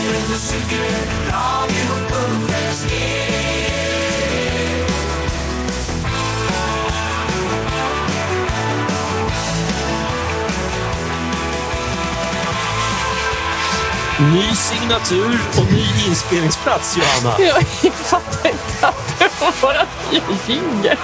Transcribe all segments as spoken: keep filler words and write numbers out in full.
Ny signatur och ny inspelningsplats, Johanna. Jag fattar inte att det var bara nya jingel.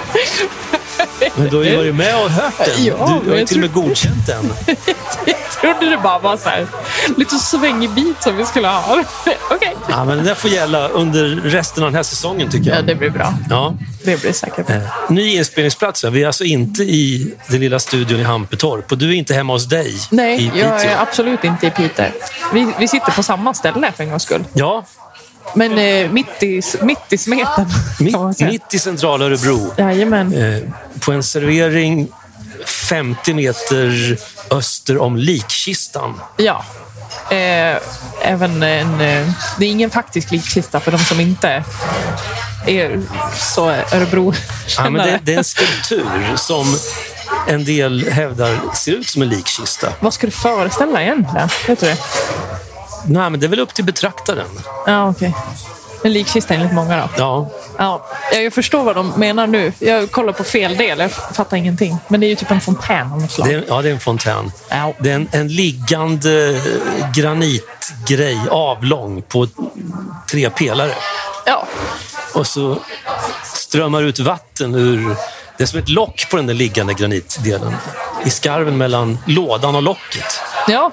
Men du har ju varit med och hört den. Ja, du har ju till och med godkänt den. Jag trodde det bara var så här lite svängig bit som vi skulle ha. Okej. Okay. Ja, men det där får gälla under resten av den här säsongen, tycker jag. Ja, det blir bra. Ja. Det blir säkert. Eh, ny inspelningsplats. Vi är alltså inte i den lilla studion i Hampetorp. Och du är inte hemma hos dig. Nej, i jag är absolut inte i Piteå. Vi, vi sitter på samma ställe för en gångs skull. Ja. Men eh, mitt, i, mitt i smeten. Mitt, mitt i centrala Örebro. Jajamän. Eh, på en servering femtio meter öster om Likkistan. Ja. Eh, även en, eh, det är ingen faktisk likkista för de som inte är så Örebro. Ja, men det, det är en skulptur som en del hävdar ser ut som en likkista. Vad ska du föreställa egentligen? Vet du det? Nej, men det är väl upp till betraktaren. Ja, okej. Okay. En likkista enligt många då. Ja. Ja, jag förstår vad de menar nu. Jag kollar på fel del, jag fattar ingenting. Men det är ju typ en fontän av något slag. Det är, ja, det är en fontän. Ja. Det är en, en liggande granitgrej, avlång, på tre pelare. Ja. Och så strömmar ut vatten ur... Det är som ett lock på den där liggande granitdelen. I skarven mellan lådan och locket. Ja.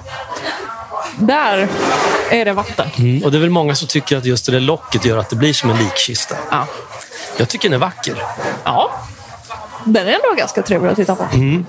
Där är det vatten. Mm, och det är väl många som tycker att just det där locket gör att det blir som en likkista. Ja. Jag tycker den är vacker. Ja. Den är ändå ganska trevlig att titta på. Mm.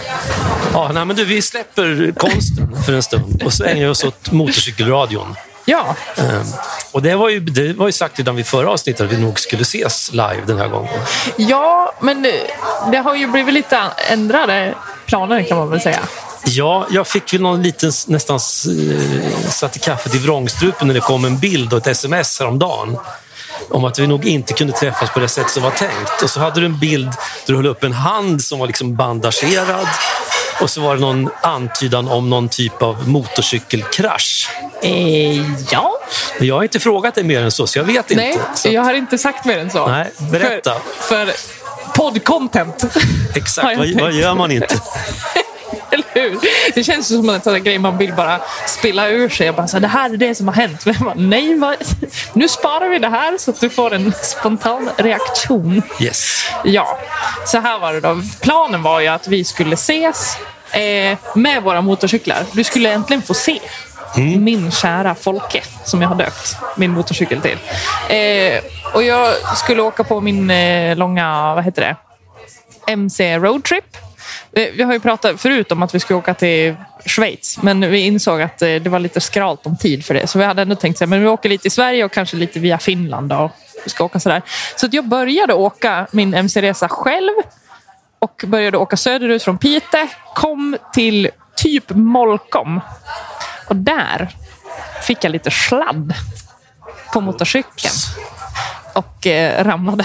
Ja, nej, men du, vi släpper konsten för en stund och så ägnar vi oss åt motorcykelradion. Ja. Um, och det var, ju, det var ju sagt redan vid förra avsnittet att vi nog skulle ses live den här gången. Ja, men det har ju blivit lite ändrade planer kan man väl säga. Ja, jag fick väl någon liten nästan uh, satt i kaffet i vrångstrupen när det kom en bild och ett sms häromdagen om att vi nog inte kunde träffas på det sätt som var tänkt. Och så hade du en bild där du höll upp en hand som var liksom bandagerad. Och så var det någon antydan om någon typ av motorcykelkrasch. Eh, ja. Men jag har inte frågat dig mer än så, så jag vet Nej, inte. Så... jag har inte sagt mer än så. Nej, berätta. För, för podd-content. Exakt, vad, vad gör man inte? Eller hur? Det känns som en sån grej man vill bara spilla ur sig. Jag bara så här, det här är det som har hänt. Men bara, nej, vad? Nu sparar vi det här så att du får en spontan reaktion. Yes. Ja, så här var det då. Planen var ju att vi skulle ses eh, med våra motorcyklar. Du skulle äntligen få se mm. min kära Folke som jag har döpt min motorcykel till. Eh, och jag skulle åka på min eh, långa, vad heter det? M C roadtrip. Vi har ju pratat förut om att vi skulle åka till Schweiz, men vi insåg att det var lite skralt om tid för det. Så vi hade ändå tänkt att vi åker lite i Sverige och kanske lite via Finland och vi ska åka sådär. Så att jag började åka min M C-resa själv och började åka söderut från Piteå, kom till typ Molkom. Och där fick jag lite sladd på motorcykeln och eh, ramlade.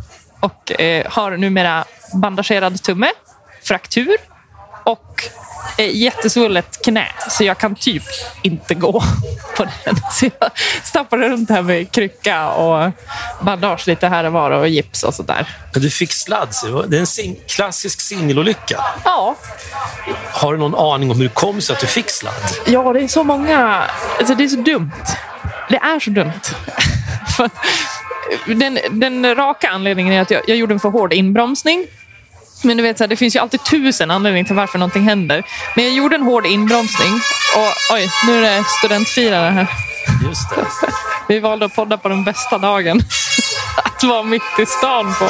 Och eh, har numera bandagerad tumme, fraktur och eh, jättesvullet knä. Så jag kan typ inte gå på den. Så jag stappade runt här med krycka och bandage lite här och var och gips och sådär. Men du fick sladd, så det är en sing- klassisk singelolycka. Ja. Har du någon aning om hur det kom så att du fick sladd? Ja, det är så många... Alltså det är så dumt. Det är så dumt. För den, den raka anledningen är att jag, jag gjorde en för hård inbromsning. Men du vet, så här, det finns ju alltid tusen anledningar till varför någonting händer. Men jag gjorde en hård inbromsning. Och oj, nu är det studentfirare här. Just det. Vi valde att podda på den bästa dagen. Att vara mitt i stan på.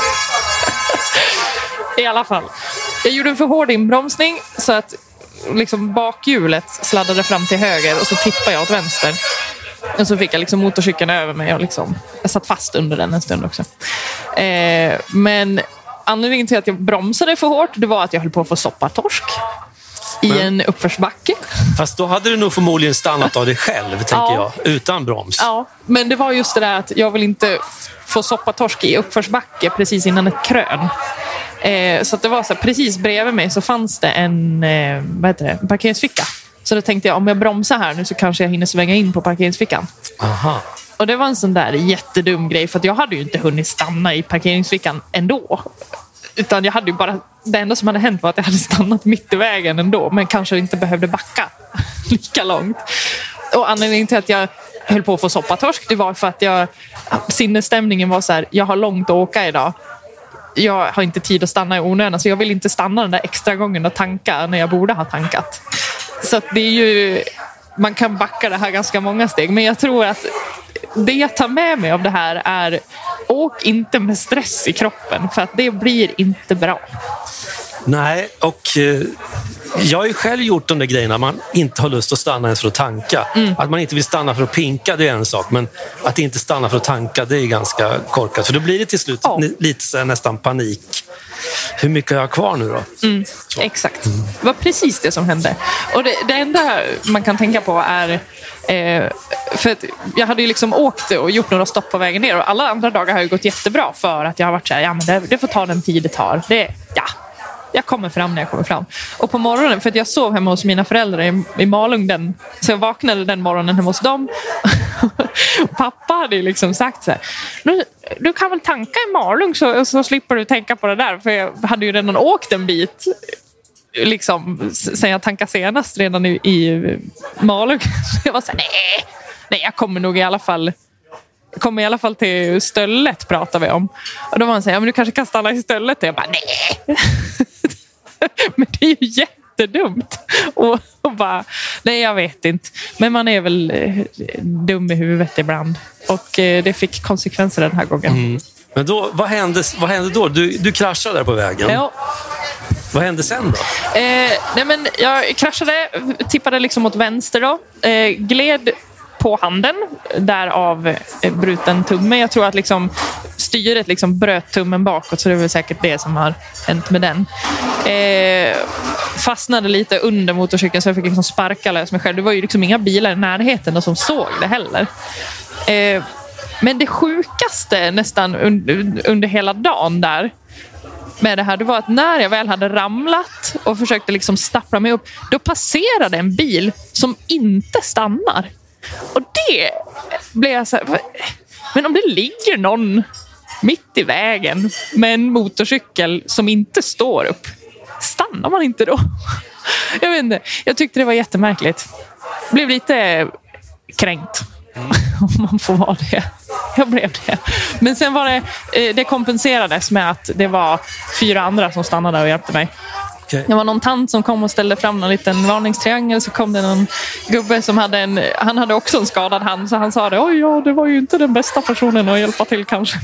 I alla fall. Jag gjorde en för hård inbromsning så att liksom bakhjulet sladdade fram till höger och så tippade jag åt vänster. Och så fick jag liksom motorcykeln över mig och liksom, jag satt fast under den en stund också. Eh, men anledningen till att jag bromsade för hårt, det var att jag höll på att få soppatorsk i men, en uppförsbacke. Fast då hade du nog förmodligen stannat av dig själv, tänker ja. jag, utan broms. Ja, men det var just det där att jag vill inte få soppatorsk i uppförsbacke precis innan ett krön. Eh, så att det var så här, precis bredvid mig så fanns det en, eh, vad heter det, en parkeringsficka. Så då tänkte jag, om jag bromsar här nu så kanske jag hinner svänga in på parkeringsfickan. Aha. Och det var en sån där jättedum grej, för att jag hade ju inte hunnit stanna i parkeringsfickan ändå. Utan jag hade ju bara, det enda som hade hänt var att jag hade stannat mitt i vägen ändå, men kanske inte behövde backa lika långt. Och anledningen till att jag höll på att få soppatorsk, det var för att jag, sinnesstämningen var så här, jag har långt att åka idag. Jag har inte tid att stanna i onödan, så jag vill inte stanna den där extra gången och tanka när jag borde ha tankat. Så att det är ju, man kan backa det här ganska många steg, men jag tror att det jag tar med mig av det här är, åk inte med stress i kroppen, för att det blir inte bra. Nej, och eh, jag har ju själv gjort de där grejerna man inte har lust att stanna ens för att tanka. Mm. Att man inte vill stanna för att pinka, det är en sak, men att inte stanna för att tanka, det är ganska korkat. För då blir det till slut ja. lite så här, nästan panik. Hur mycket har jag kvar nu då? Mm, exakt. Mm. Det var precis det som hände. Och det, det enda man kan tänka på är, eh, för att jag hade ju liksom åkt och gjort några stopp på vägen ner, och alla andra dagar har ju gått jättebra, för att jag har varit så här, ja men det, det får ta den tid det tar. Det, ja. Jag kommer fram när jag kommer fram. Och på morgonen, för att jag sov hemma hos mina föräldrar i, i Malung den, så jag vaknade den morgonen hemma hos dem. Pappa hade ju liksom sagt så här, du, du kan väl tanka i Malung så, så slipper du tänka på det där. För jag hade ju redan åkt en bit liksom, sen jag tankade senast redan i, i Malung. Så jag var så här, nej, nej, jag kommer nog i alla fall kommer i alla fall till Stöllet, pratar vi om. Och då var han så här, ja, men du kanske kan stanna i Stöllet. Och jag bara, nej. Men det är ju jättedumt. Och, och bara, nej jag vet inte. Men man är väl eh, dum i huvudet ibland. Och eh, det fick konsekvenser den här gången. Mm. Men då, vad hände, vad hände då? Du, du kraschade där på vägen. Ja. Vad hände sen då? Eh, nej men jag kraschade, tippade liksom åt vänster då. Eh, gled på handen, därav bruten tumme. Jag tror att liksom styret liksom bröt tummen bakåt, så det är väl säkert det som har hänt med den. Eh, fastnade lite under motorcykeln, så jag fick liksom sparka lös mig själv. Det var ju liksom inga bilar i närheten som såg det heller. Eh, men det sjukaste nästan under, under hela dagen där med det här, det var att när jag väl hade ramlat och försökte liksom stappla mig upp, då passerade en bil som inte stannar. Och det blev jag så här, men om det ligger någon mitt i vägen med en motorcykel som inte står upp, stannar man inte då? Jag vet inte, jag tyckte det var jättemärkligt. Blev lite kränkt. Om man får vara det. Jag blev det. Men sen var det, det kompenserades med att det var fyra andra som stannade och hjälpte mig. Okay. Det var någon tant som kom och ställde fram en liten varningstriangel, så kom det någon gubbe som hade en, han hade också en skadad hand, så han sa det, oj ja, det var ju inte den bästa personen att hjälpa till kanske.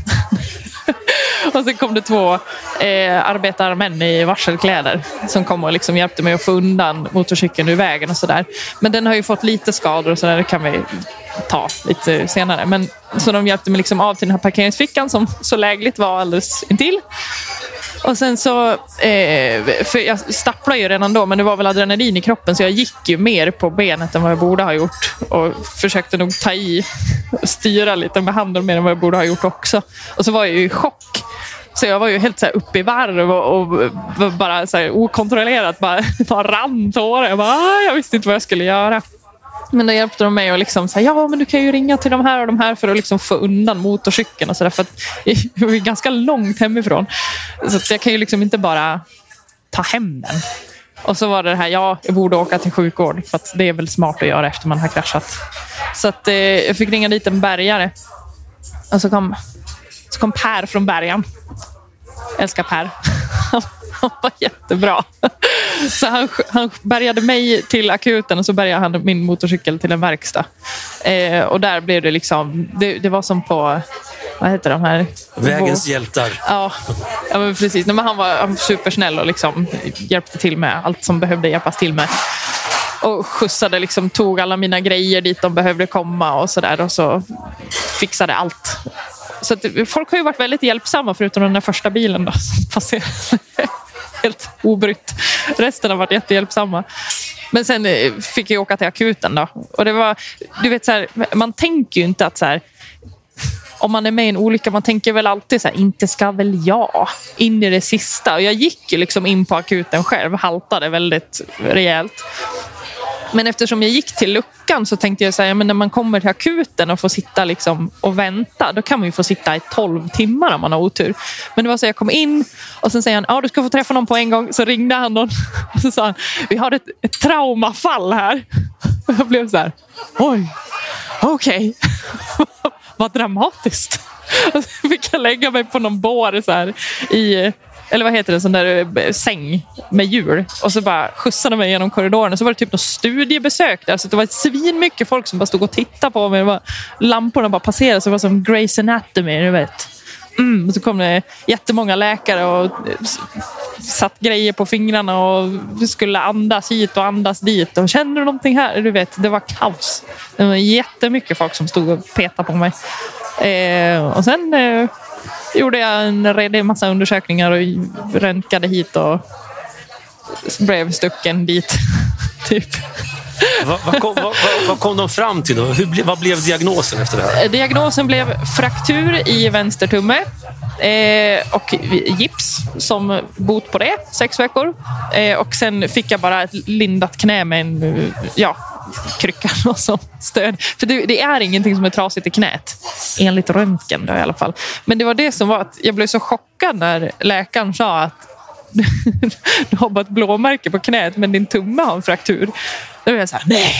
Och sen kom det två eh, arbetarmän i varselkläder som kom och liksom hjälpte mig att få undan motorcykeln ur vägen och sådär. Men den har ju fått lite skador och sådär, det kan vi ta lite senare. Men, så de hjälpte mig liksom av till den här parkeringsfickan som så lägligt var alldeles intill. Och sen så, eh, för jag stapplade ju redan då, men det var väl adrenalin i kroppen, så jag gick ju mer på benet än vad jag borde ha gjort. Och försökte nog ta i och styra lite med handen mer än vad jag borde ha gjort också. Och så var jag ju i chock. Så jag var ju helt så här uppe i varv och, och bara så här okontrollerat, bara, bara rann tårar. Jag bara, jag visste inte vad jag skulle göra. Men då hjälpte de mig och liksom säga, ja men du kan ju ringa till de här och de här för att liksom få undan motorcykeln och sådär, för att jag är ganska långt hemifrån. Så att jag kan ju liksom inte bara ta hem den. Och så var det här, ja jag borde åka till sjukvård, för att det är väl smart att göra efter man har kraschat. Så att eh, jag fick ringa dit en bärgare. Och så kom, så kom Per från Bergen. Jag älskar Per. Han var jättebra. Så han, han bärgade mig till akuten, och så bärgade han min motorcykel till en verkstad. Eh, och där blev det liksom, det, det var som på, vad heter de här? Vägens hjältar. Ja, ja men precis. Men han var, han var supersnäll och liksom hjälpte till med allt som behövde hjälpas till med. Och skjutsade, liksom, tog alla mina grejer dit de behövde komma och sådär. Och så fixade allt. Så att, folk har ju varit väldigt hjälpsamma, förutom den där första bilen då, som passerade helt obrytt. Resten har varit jättehjälpsamma. Men sen fick jag åka till akuten då. Och det var, du vet så här, man tänker ju inte att så här, om man är med i en olycka, man tänker väl alltid så här, inte ska väl jag in i det sista. Och jag gick ju liksom in på akuten själv, haltade väldigt rejält. Men eftersom jag gick till luckan så tänkte jag säga, men när man kommer till akuten och får sitta liksom och vänta, då kan man ju få sitta i tolv timmar om man har otur. Men det var så jag kom in och sen säger han, ja du ska få träffa någon på en gång. Så ringde han någon och så sa han, vi har ett, ett traumafall här. Och jag blev så här, oj, okej. Okay. Vad dramatiskt. Och så fick jag lägga mig på någon bår så här i, eller vad heter det, sån där säng med hjul. Och så bara skjutsade mig genom korridoren. Och så var det typ något studiebesök där. Så det var ett svin mycket folk som bara stod och tittade på mig. Det var, lamporna bara passerade. Så det var som Grey's Anatomy, du vet. Mm, och så kom det jättemånga läkare och satt grejer på fingrarna och skulle andas hit och andas dit. Och känner du någonting här? Du vet, det var kaos. Det var jättemycket folk som stod och petade på mig. Eh, och sen eh, gjorde jag en redig massa undersökningar och röntgade hit och blev stucken dit. Typ. Vad, vad, kom, vad, vad kom de fram till då? Hur ble, vad blev diagnosen efter det här? Diagnosen blev fraktur i vänstertumme eh, och gips som bot på det, sex veckor. Eh, och sen fick jag bara ett lindat knä med en ja, krycka och som stöd. För det, det är ingenting som är trasigt i knät, enligt röntgen då i alla fall. Men det var det som var att jag blev så chockad när läkaren sa att du har bara ett blåmärke på knät men din tumme har en fraktur. Då var jag så här, nej.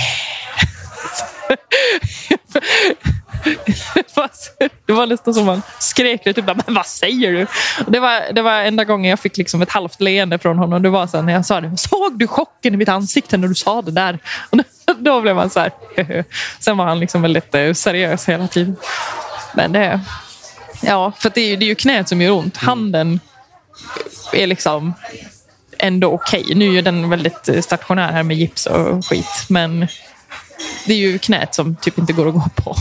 Det var nästan som man skrek det, typ, men vad säger du? Och det var det var enda gången jag fick liksom ett halvt leende från honom. Det var så här, när jag sa det, såg du chocken i mitt ansikte när du sa det där? Och då blev man så här. Sen var han liksom väldigt seriös hela tiden. Men det, ja, för det är ju, det är ju knät som gör ont. Handen är liksom ändå okej. Okay. Nu är ju den väldigt stationär här med gips och skit. Men det är ju knät som typ inte går att gå på.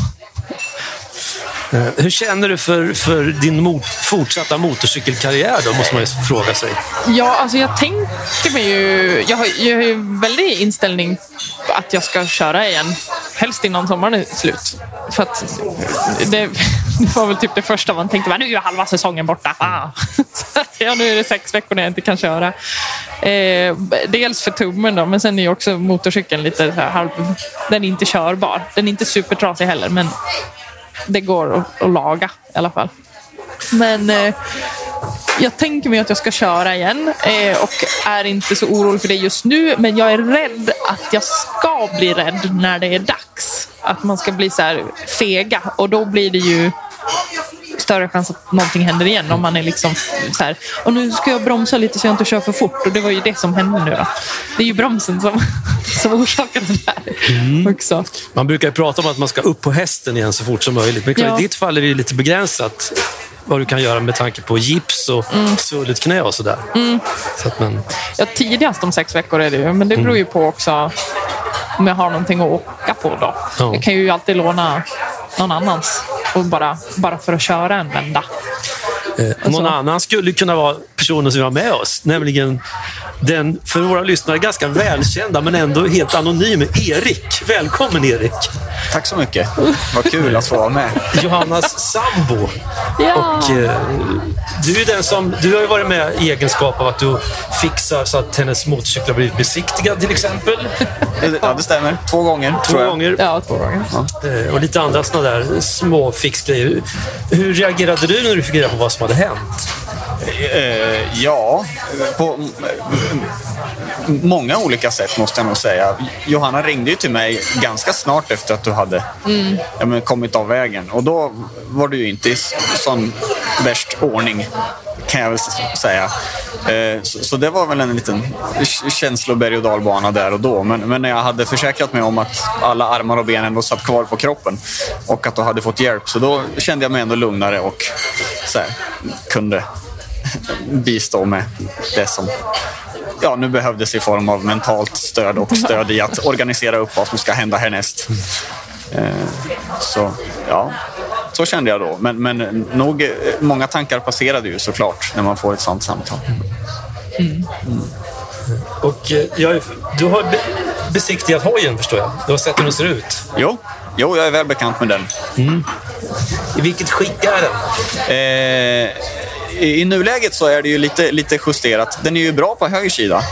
Hur känner du för, för din mot, fortsatta motorcykelkarriär då, måste man ju fråga sig. Ja, alltså jag tänker mig ju... Jag har, jag har ju väldigt inställning att jag ska köra igen. Helst innan sommaren är slut. För att det, det var väl typ det första man tänkte. Nu är halva säsongen borta. Ah. Ja, nu är det sex veckor när jag inte kan köra. Eh, dels för tummen då, men sen är ju också motorcykeln lite så här halv... Den är inte körbar. Den är inte supertrasig heller, men det går att, att laga i alla fall. Men eh, jag tänker mig att jag ska köra igen eh, och är inte så orolig för det just nu. Men jag är rädd att jag ska bli rädd när det är dags. Att man ska bli så här fega. Och då blir det ju större chans att någonting händer igen. Om man är liksom så här, och nu ska jag bromsa lite så jag inte kör för fort. Och det var ju det som hände nu då. Det är ju bromsen som, som orsakar det där mm. också. Man brukar ju prata om att man ska upp på hästen igen så fort som möjligt. Men ja. I ditt fall är det lite begränsat vad du kan göra med tanke på gips och mm. svullet knä och sådär. Mm. Så att man... Ja, tidigast om sex veckor är det ju. Men det beror ju på också om jag har någonting att åka på då. Ja. Jag kan ju alltid låna någon annans och bara, bara för att köra en vända. Eh, någon annan skulle kunna vara personen som var med oss, nämligen den för våra lyssnare ganska välkända men ändå helt anonym Erik. Välkommen Erik. Tack så mycket. Vad kul att få vara med. Johannas sambo. Ja. Och eh, du är den som du har ju varit med i egenskap av att du fixar så att hennes motorcykel har blivit besiktigad till exempel. Ja, det stämmer. Två gånger. Två gånger. Ja, två gånger. Ja. Eh, och lite andra sådana där små fixgrejer. Hur reagerade du när du fick reda på vad som hade hänt? Eh, ja, på många olika sätt måste jag nog säga. Johanna ringde ju till mig ganska snart efter att du hade mm. ja, men, kommit av vägen. Och då var du ju inte i sån värst ordning, kan jag väl säga. Eh, så, så det var väl en liten känsloberg- och dalbana där och då. Men, men när jag hade försäkrat mig om att alla armar och ben ändå satt kvar på kroppen och att du hade fått hjälp, så då kände jag mig ändå lugnare och så här, kunde bistå med det som ja, nu behövdes i form av mentalt stöd och stöd i att organisera upp vad som ska hända härnäst. Eh, så ja, så kände jag då. Men, men nog många tankar passerade ju såklart när man får ett sånt samtal. Mm. Mm. Och ja, du har besiktigat hojen, förstår jag. Du har sett hur den ser ut. Jo, jo jag är väl bekant med den. Mm. I vilket skick är den? Eh, I nuläget så är det ju lite, lite justerat. Den är ju bra på höger sida.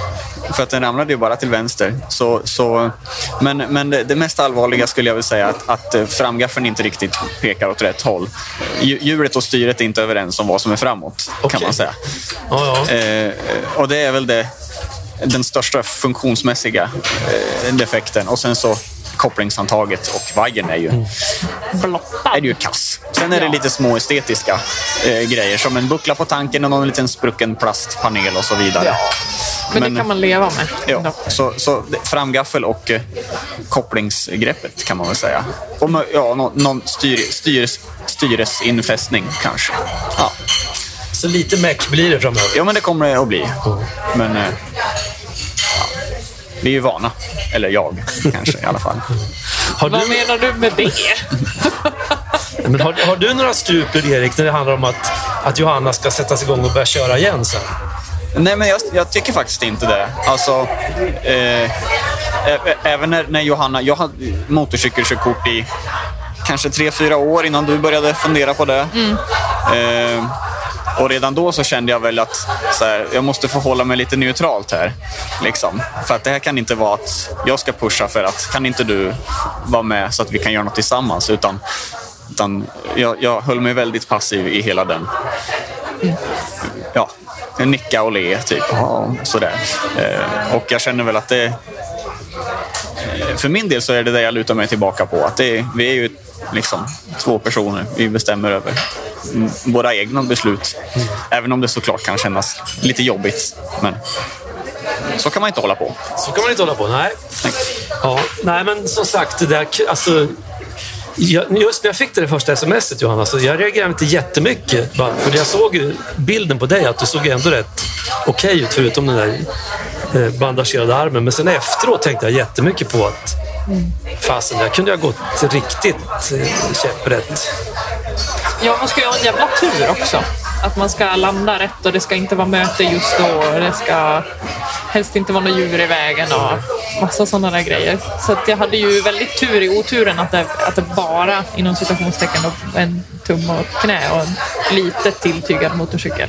för att den ramlade ju bara till vänster. Så, så, men men det, det mest allvarliga skulle jag vilja säga att, att framgaffeln inte riktigt pekar åt rätt håll. Hjulet och styret är inte överens om vad som är framåt, okay. kan man säga. Ja, ja. Eh, och det är väl det, den största funktionsmässiga eh, defekten. Och sen så kopplingshandtaget och vajern är ju, mm. är ju kass. Sen är ja. det lite små estetiska eh, grejer som en buckla på tanken och någon liten sprucken plastpanel och så vidare. Ja. Men, Men det kan man leva med. Ja, så, så framgaffel och eh, kopplingsgreppet kan man väl säga. Och ja, någon, någon styr, styres, styresinfästning kanske. Ja. Så lite meck blir det framöver? Ja, men det kommer det att bli. Mm. Men eh, vi är ju vana. Eller jag, kanske i alla fall. Har du... Vad menar du med det? Men har, har du några skrupler, Erik, när det handlar om att, att Johanna ska sättas igång och börja köra igen sen? Nej, men jag, jag tycker faktiskt inte det. Alltså, eh, ä, även när, när Johanna... Jag hade motorcykelkörkort i kanske tre, fyra år innan du började fundera på det. Mm. Eh, Och redan då så kände jag väl att så här, jag måste förhålla mig lite neutralt här. Liksom. För att det här kan inte vara att jag ska pusha för att kan inte du vara med så att vi kan göra något tillsammans. Utan, utan jag, jag höll mig väldigt passiv i hela den. Ja, nicka och le typ. Ja, sådär. Eh, och jag känner väl att det... För min del så är det det jag lutar mig tillbaka på. Att det, vi är ju liksom två personer. Vi bestämmer över våra egna beslut. Mm. Även om det såklart kan kännas lite jobbigt. Men så kan man inte hålla på. Så kan man inte hålla på, nej. Nej, ja, nej men som sagt, det där, alltså, jag, just när jag fick det, det första smset, Johanna, så jag reagerade inte jättemycket. För jag såg ju bilden på dig att du såg ändå rätt okej okay ut, förutom den där eh, bandagerade armen. Men sen efteråt tänkte jag jättemycket på att mm. fasen, där kunde jag gått riktigt eh, käpprätt. Ja, man ska ju ha en jävla tur också. Att man ska landa rätt och det ska inte vara möte just då. Och det ska helst inte vara några djur i vägen och massa sådana där grejer. Så att jag hade ju väldigt tur i oturen att det, att det bara inom citationstecken en tum och ett knä och en lite tilltygad motorcykel.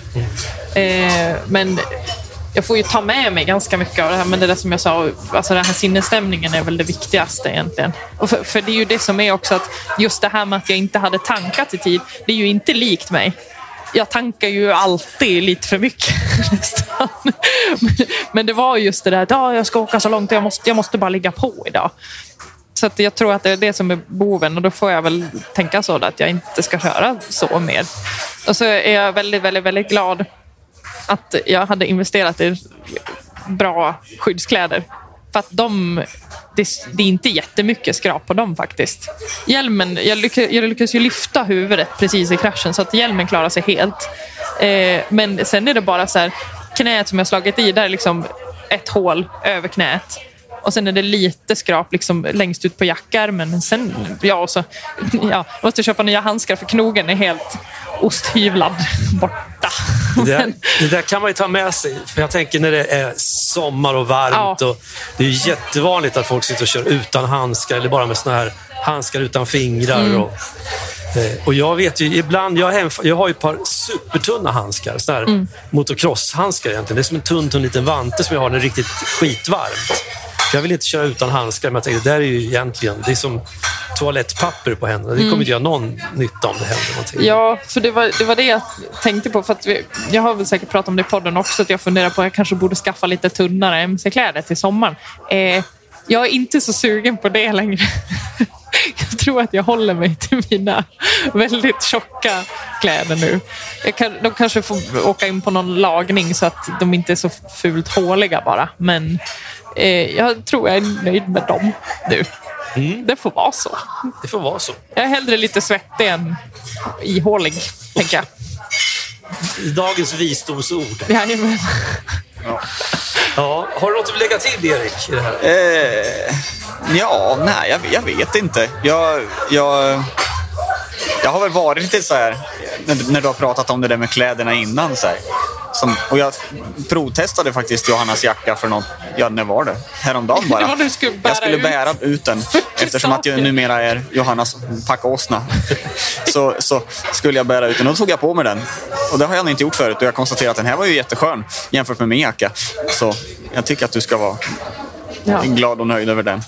Eh, men jag får ju ta med mig ganska mycket av det här, men det där som jag sa, alltså den här sinnesstämningen är väl det viktigaste egentligen. Och för, för det är ju det som är också att just det här med att jag inte hade tankat i tid, det är ju inte likt mig. Jag tankar ju alltid lite för mycket nästan. Men, men det var just det där att ja, jag ska åka så långt, jag måste, jag måste bara ligga på idag. Så att jag tror att det är det som är boven, och då får jag väl tänka så att jag inte ska köra så mer. Och så är jag väldigt, väldigt, väldigt glad att jag hade investerat i bra skyddskläder. För att de, det, det är inte jättemycket skrap på dem faktiskt. Hjälmen, jag lyckas, jag lyckas ju lyfta huvudet precis i kraschen så att hjälmen klarar sig helt. Eh, men sen är det bara så här, knät som jag slagit i, där är liksom ett hål över knät. Och sen är det lite skrap liksom längst ut på jackärmen. Men sen, ja, och så, ja, jag måste köpa nya handskar för knogen är helt osthyvlad borta. Det där, det där kan man ju ta med sig. För jag tänker när det är sommar och varmt. Ja. Och det är ju jättevanligt att folk sitter och kör utan handskar. Eller bara med såna här handskar utan fingrar. Mm. Och, och jag vet ju, ibland, jag har, hem, jag har ju ett par supertunna handskar. Såna här mm. motocross-handskar egentligen. Det är som en tunn, tunn liten vante som jag har när det är riktigt skitvarmt. Jag vill inte köra utan handskar, men jag tänkte, det där är ju egentligen, det är som toalettpapper på händerna. Det kommer mm. inte göra någon nytta om det händer någonting. Ja, för det var, det var det jag tänkte på. För att vi, jag har väl säkert pratat om det i podden också, att jag funderar på att jag kanske borde skaffa lite tunnare M C-kläder till sommaren. Eh, jag är inte så sugen på det längre. Jag tror att jag håller mig till mina väldigt tjocka kläder nu. Jag kan, de kanske får åka in på någon lagning så att de inte är så fult håliga bara. Men eh, jag tror jag är nöjd med dem nu. Mm. Det får vara så. Det får vara så. Jag är hellre lite svettig än ihålig, tänker jag. Dagens visdomsord. Jajamän. Ja. Ja, har du något att lägga till, Erik, i det här? Eh, ja, nej, jag, jag vet inte. Jag, jag, jag har väl varit lite så här, när, när du har pratat om det där med kläderna innan så här, som, och jag provtestade faktiskt Johannas jacka för något, ja, när var det? Häromdagen bara. Du skulle bära jag skulle ut. bära ut den eftersom att jag numera är Johannas packåsna. så, så skulle jag bära ut den och då tog jag på mig den. Och det har jag inte gjort förut och jag konstaterade att den här var ju jätteskön jämfört med min jacka. Så Jag tycker att du ska vara Ja. glad och nöjd över den.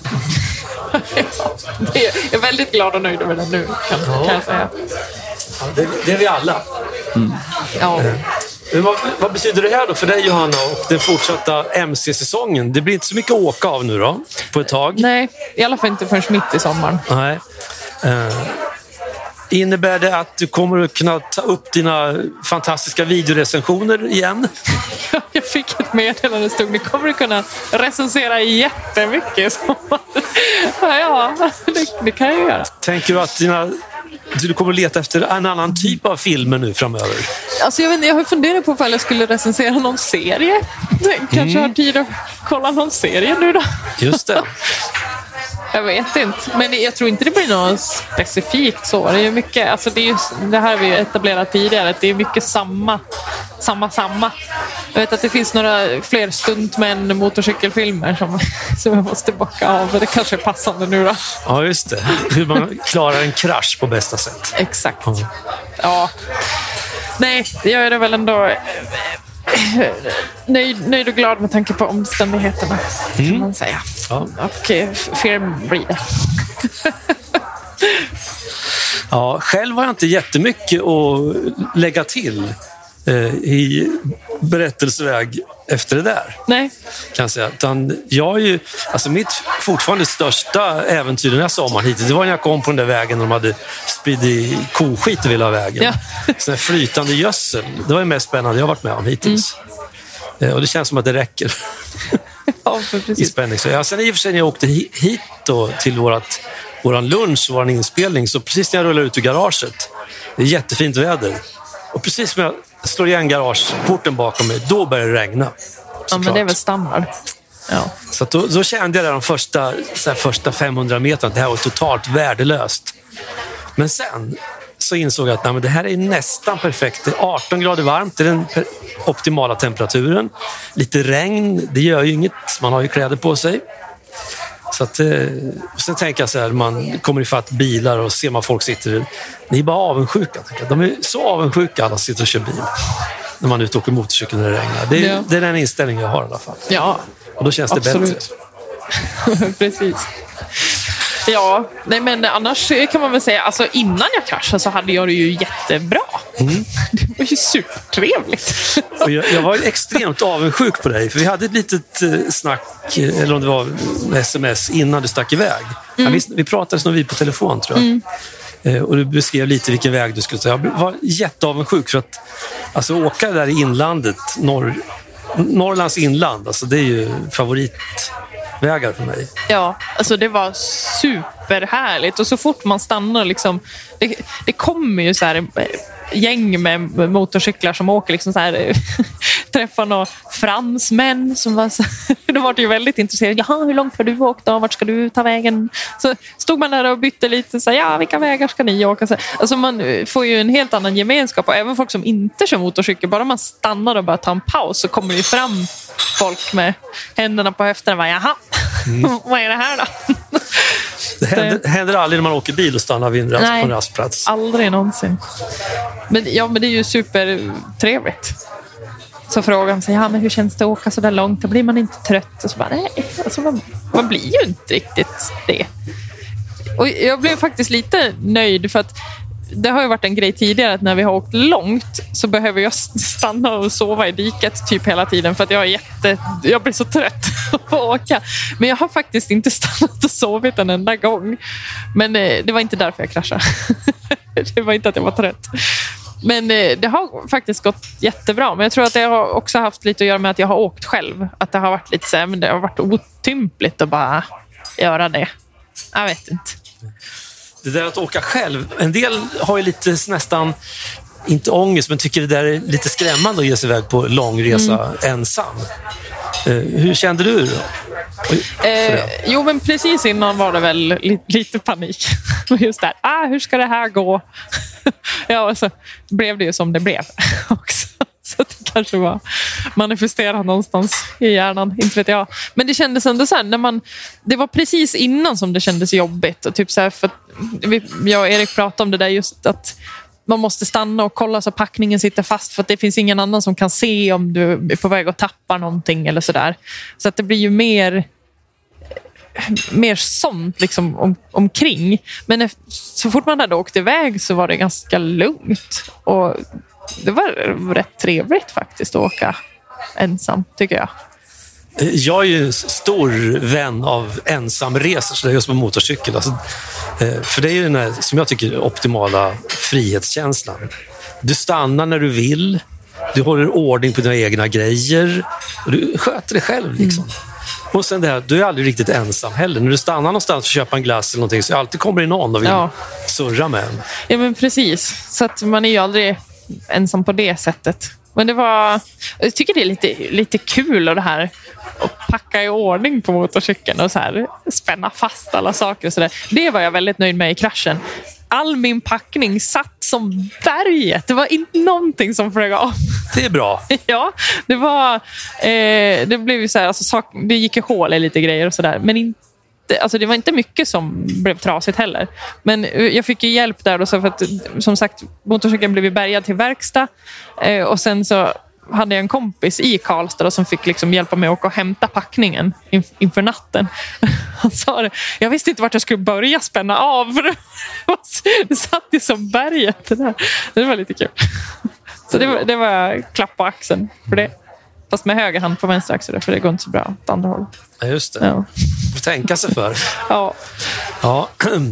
Jag är väldigt glad och nöjd över den nu, kan, kan jag säga. Ja, det, det är vi alla. Ja. Men vad, vad betyder det här då för dig, Johanna, och den fortsatta M C-säsongen? Det blir inte så mycket att åka av nu då, på ett tag. Nej, i alla fall inte förrän mitt i sommaren. Nej. Uh, innebär det att du kommer att kunna ta upp dina fantastiska videorecensioner igen? Jag fick ett meddelande stod, ni kommer att kunna recensera jättemycket i sommar. Ja, det, det kan jag göra. Tänker du att dina... Du kommer att leta efter en annan typ av filmer nu framöver? Alltså jag, vet inte, jag har funderat på ifall jag skulle recensera någon serie. Kanske mm. har tid att kolla någon serie nu då. Just det. Jag vet inte, men jag tror inte det blir något specifikt så. Det är mycket, alltså det, är ju, det här har vi etablerat tidigare, att det är mycket samma, samma, samma. Jag vet att det finns några fler stuntmän motorcykelfilmer som, som jag måste bocka av. Det kanske är passande nu då. Ja, just det. Hur man klarar en krasch på bästa sätt. Exakt. Ja. Ja. Nej, jag är det väl ändå nöjd, nöjd och glad med tanke på omständigheterna, kan mm. man säga. Ja. Och film blir det. Ja, själv har jag inte jättemycket att lägga till eh, i berättelseväg efter det där. Nej. Kan jag säga. Utan jag är ju, alltså mitt fortfarande största äventyr den här sommaren hittills, det var när jag kom på den där vägen och de hade spridit koskit över hela vägen. Ja. Sån här flytande gödsel. Det var det mest spännande jag har varit med om hittills. Mm. Eh, och det känns som att det räcker. Ja, precis. I spänning. Så, ja, sen i och för sig när jag åkte hit då, till vårat, våran lunch, våran inspelning, så precis när jag rullar ut ur garaget, det är jättefint väder. Och precis när jag slår igen garageporten bakom mig, då börjar det regna. Ja, men det är väl standard. Ja. Så då, då kände jag det de första, så här, första femhundra meterna, det här var totalt värdelöst. Men sen så insåg jag att nej, men det här är nästan perfekt. Det är arton grader varmt, det är den optimala temperaturen. Lite regn, det gör ju inget, man har ju kläder på sig. Så att, sen tänker jag så här, man kommer ifatt bilar och ser man folk sitter, ni är bara avundsjuka. De är så avundsjuka, alla sitter och kör bil när man är ute och åker motorcykel när det regnar. Det är, ja. det är den inställningen jag har i alla fall. Ja, och då känns det absolut. Bättre. Precis. Ja, nej men annars kan man väl säga, alltså innan jag kraschade så hade jag det ju jättebra. Mm. Det var ju supertrevligt. Och jag, jag var extremt avundsjuk på dig, för vi hade ett litet snack, eller om det var sms innan du stack iväg. Mm. Ja, vi, vi pratades nog vid på telefon, tror jag. Mm. Och du beskrev lite vilken väg du skulle ta. Jag var jätteavundsjuk för att alltså, åka där i inlandet, norr, Norrlands inland, alltså, det är ju favoritvägar för mig. Ja, alltså det var superhärligt. Och så fort man stannar liksom, det, det kommer ju så här gäng med motorcyklar som åker liksom så här, träffar några fransmän som var så, de var ju väldigt intresserade. Jaha, hur långt har du åkt då? Vart ska du ta vägen? Så stod man där och bytte lite så här, ja, vilka vägar ska ni åka? Så, alltså man får ju en helt annan gemenskap, och även folk som inte kör motorcykel, bara man stannar och bara tar en paus så kommer det fram folk med händerna på höfterna och bara, jaha, mm. vad är det här då? Det händer, händer aldrig när man åker bil och stannar vid en, rast, Nej, på en rastplats. Aldrig någonsin. Men, ja, men det är ju supertrevligt. Så frågar man sig, ja, men hur känns det att åka så där långt? Då blir man inte trött. Och så bara, nej, alltså man, man blir ju inte riktigt det. Och jag blev faktiskt lite nöjd, för att det har ju varit en grej tidigare att när vi har åkt långt så behöver jag stanna och sova i diket typ hela tiden, för att jag är jätte, jag blir så trött på att åka. Men jag har faktiskt inte stannat och sovit en enda gång. Men det var inte därför jag kraschade. Det var inte att jag var trött. Men det har faktiskt gått jättebra. Men jag tror att det har också haft lite att göra med att jag har åkt själv. Att det har varit lite så här, men det har varit otympligt att bara göra det. Jag vet inte. Det där att åka själv, en del har ju lite nästan, inte ångest, men tycker det där är lite skrämmande att ge sig iväg på lång resa mm. ensam. Eh, hur kände du då? Eh, jo, men precis innan var det väl li- lite panik. Just där, ah, hur ska det här gå? Ja, och så blev det ju som det blev också. Så det kanske var manifesterat någonstans i hjärnan, inte vet jag. Men det kändes ändå så här, när man, det var precis innan som det kändes jobbigt. Och typ så här, för vi, jag och Erik pratade om det där just att man måste stanna och kolla så packningen sitter fast för att det finns ingen annan som kan se om du är på väg att tappa någonting eller sådär. Så att det blir ju mer mer sånt liksom om, omkring. Men när, så fort man hade åkt iväg så var det ganska lugnt. Och det var rätt trevligt faktiskt att åka ensam, tycker jag. Jag är ju en stor vän av ensamresor, så det är just med motorcykel. Alltså, för det är ju den här, som jag tycker, optimala frihetskänslan. Du stannar när du vill, du håller ordning på dina egna grejer och du sköter det själv liksom. Mm. Och sen det här, du är aldrig riktigt ensam heller. När du stannar någonstans för att köpa en glass eller någonting så alltid kommer det någon och vill ja. surra med en. Ja, men precis. Så att man är ju aldrig ensam på det sättet. Men det var, jag tycker det är lite, lite kul och det här att packa i ordning på motorcykeln och så här spänna fast alla saker och så där. Det var jag väldigt nöjd med i kraschen. All min packning satt som berget. Det var inte någonting som flög av. Det är bra. Ja, det var eh, det blev ju så här, alltså, sak, det gick ju hål i lite grejer och så där, men inte alltså det var inte mycket som blev trasigt heller. Men jag fick ju hjälp där då, så för att som sagt motorcykeln blev ju bärgad till verkstad eh, och sen så hade jag en kompis i Karlstad då, som fick liksom hjälpa mig att åka och hämta packningen in, inför natten. Han sa det, jag visste inte vart jag skulle börja spänna av för det, det satt ju som berget det där. Det var lite kul. Så det var, det var klapp på axeln för det. Fast med höger hand på vänster axel, för det går inte så bra åt andra håll. Ja, just det. Ja. Får tänka sig för. Ja. Ja.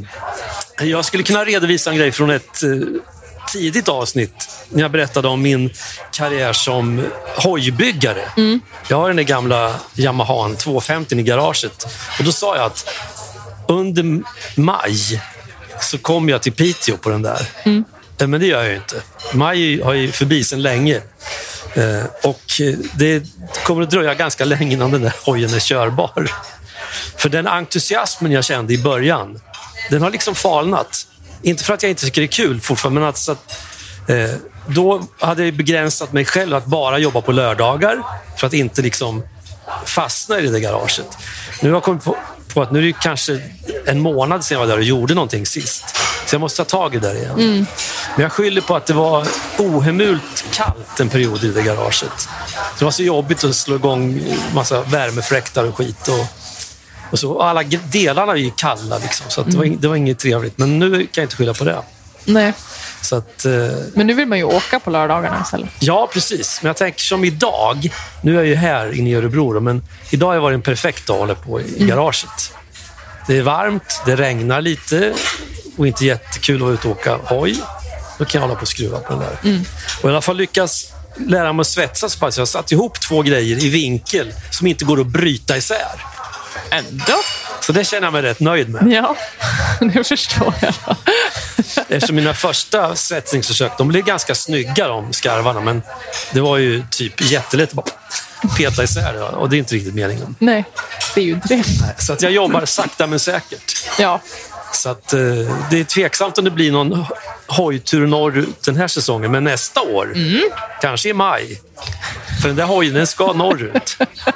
Jag skulle kunna redovisa en grej från ett tidigt avsnitt när jag berättade om min karriär som hojbyggare. Mm. Jag har den där gamla Yamaha tvåhundrafemtio i garaget. Och då sa jag att under maj så kom jag till Piteå på den där. Mm. Men det gör jag ju inte. Maj har ju förbi sedan länge. Eh, och det kommer att dröja ganska länge innan den där hojen är körbar. För den entusiasmen jag kände i början, den har liksom falnat. Inte för att jag inte tycker det är kul fortfarande, men alltså att, eh, då hade jag begränsat mig själv att bara jobba på lördagar för att inte liksom fastna i det där garaget. Nu har jag kommit på, på att nu är det kanske en månad sedan jag var där och gjorde någonting sist. Så jag måste ta tag i det där igen. Mm. Men jag skyller på att det var ohemult kallt en period i det garaget. Det var så jobbigt att slå igång massa värmefläktar och skit. Och, och, så, och alla delarna är ju kalla liksom, så att det, var, det var inget trevligt. Men nu kan jag inte skylla på det. Nej. Så att, eh, men nu vill man ju åka på lördagarna istället. Ja, precis. Men jag tänker som idag, nu är jag ju här inne i Örebro, men idag har jag varit en perfekt dag att hålla på i mm. garaget. Det är varmt, det regnar lite och inte jättekul att vara ute och åka hoj. Då kan jag hålla på och skruva på den där. Mm. Och i alla fall lyckas lära mig att svetsa så pass. Jag har satt ihop två grejer i vinkel som inte går att bryta isär. Ändå? Så det känner jag mig rätt nöjd med. Ja, det förstår jag. Eftersom mina första svetsningsförsök, de blev ganska snygga de skarvarna, men det var ju typ jättelätt att bara peta isär det, och det är inte riktigt meningen. Nej, det är ju inte det. Nej, så att jag jobbar sakta men säkert. Ja. Så att eh, det är tveksamt om det blir någon hojtur norrut den här säsongen, men nästa år, mm. kanske i maj. För den där hojen, den ska norrut.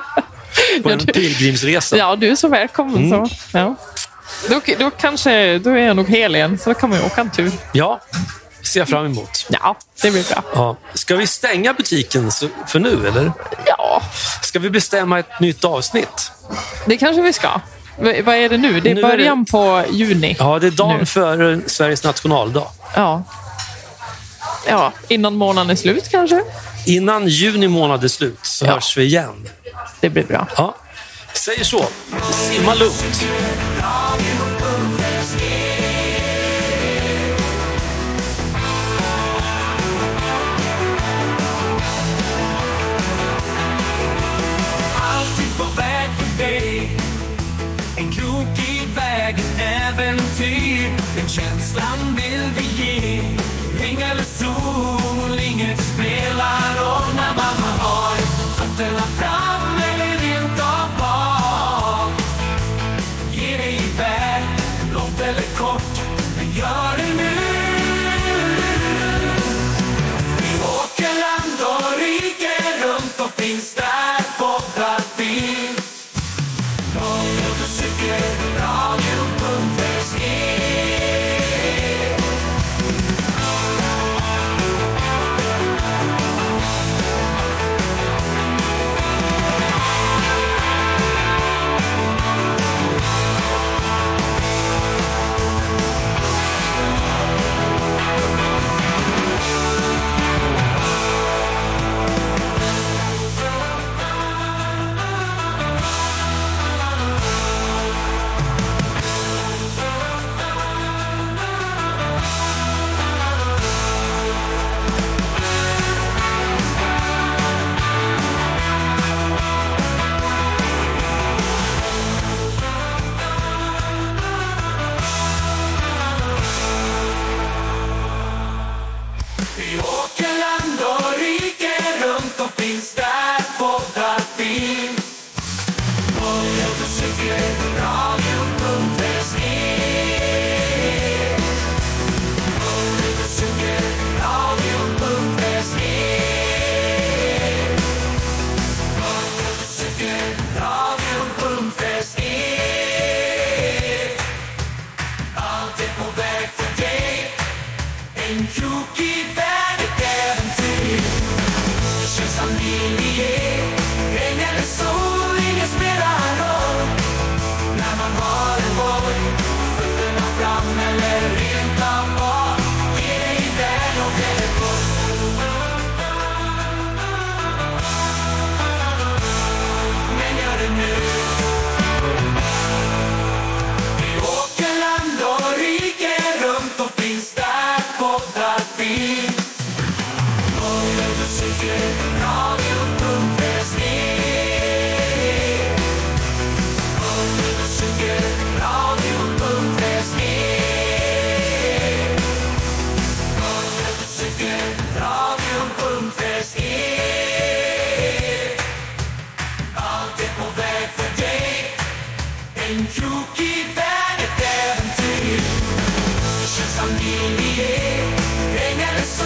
På en pilgrimsresa. Ja, du är så välkommen. Mm. Så. Ja. Då, då, kanske, då är jag nog hel igen, så då kan man ju åka en tur. Ja, ser jag fram emot. Ja, det blir bra. Ja. Ska vi stänga butiken för nu, eller? Ja. Ska vi bestämma ett nytt avsnitt? Det kanske vi ska. V- vad är det nu? Det är nu början är det... på juni. Ja, det är dagen nu. Före Sveriges nationaldag. Ja. Ja, innan månaden är slut kanske? Innan juni månad är slut så ja. hörs vi igen. Det blir bra. Ja. Säger så. Simma lugnt. Alltid på väg för dig. En krok i vägen, äventyr. Den känslan vill vi ge. Ring eller sol, inget spelar roll när mamma har fötterna fram eller rent av bak. Ge dig iväg, långt eller kort, men gör det nu. Vi åker land och rike runt och finns där båda finns. Motorcykel, radio punkt se. finns där poddar finns. På motorcykelradio punkt se. På motorcykelradio punkt se. På motorcykelradio punkt se. Allt är på väg för dig. En krokig väg, ett äventyr. Känslan vill vi ge. Regn eller sol, ingen spelar roll. När man har en boll, fötterna fram eller rent av bak. Ge dig iväg och eller bort. Men gör det nu. Vi åker land och rike runt och finns där poddar finns. På motorcykelradio punkt se. På motorcykelradio punkt se. På motorcykelradio punkt se. Allt är på väg för dig. En krokig väg, ett äventyr. Känslan vill vi ge. Regn eller sol.